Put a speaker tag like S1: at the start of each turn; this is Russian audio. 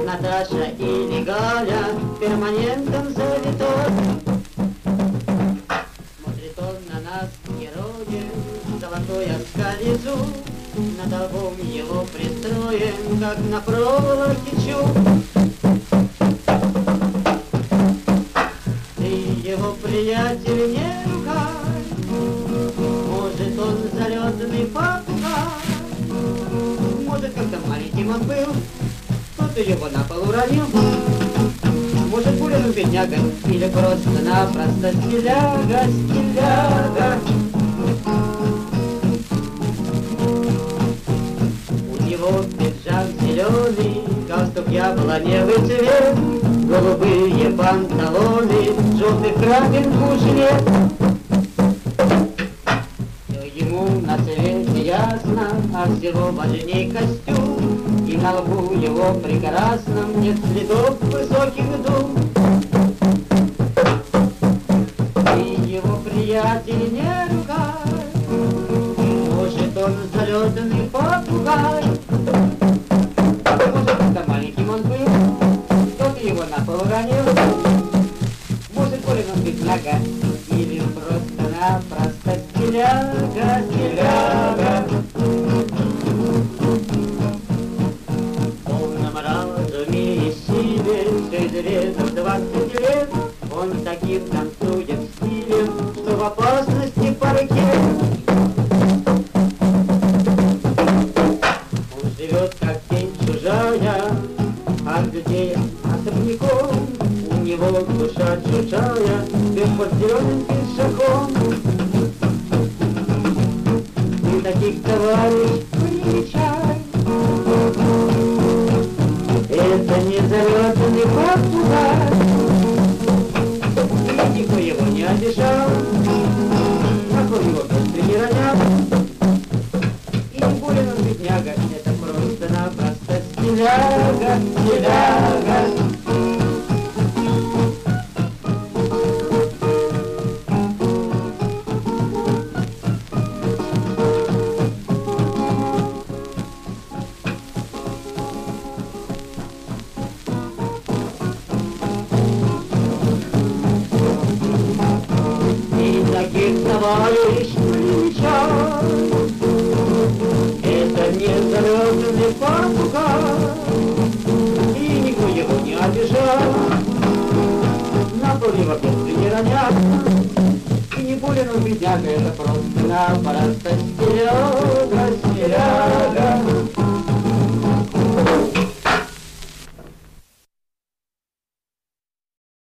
S1: Наташа или Галя перманентом завитой. Смотрит он на нас, герои, золотой оскале зуб, над лбом его пристроен, как на проволоке чуб. Ты его приятель не ругай, может он залетный попугай, может как-то маленьким он был, кто-то его на пол уронил, может Булин бедняга или просто-напросто стиляга, стиляга. У него пиджак зеленый, галстук яблоневый цвет, голубые панталоны, желтый крапинку жилет. Ему на свете ясно, а всего важней костюм, и на лбу его прекрасном нет следов высоких дум. И его приятель не ругай, может он залетный попугай, может когда маленьким он был, кто-то его на пол уронил, может болен он бедняга или просто-напросто стиляга, стиляга. В полном разуме и силе, 6 лет, 20 лет, он таким танцует стилем, что в опасности по реке. Он живет как тень чужая, от людей особняком, у него душа чужая, под зеленым пешаком. Ты таких товарищ привечай, это не залетный попугай, и никто его не обижал, как он его просто не ронял, и не болен он бедняга, это просто-напросто стиляга, стиляга. Таких товарищ привечай, это не залетный попугай, и никто его не обижал, на пол его просто не ронял, и не болен он бедняга, это просто-напросто стиляга, стиляга.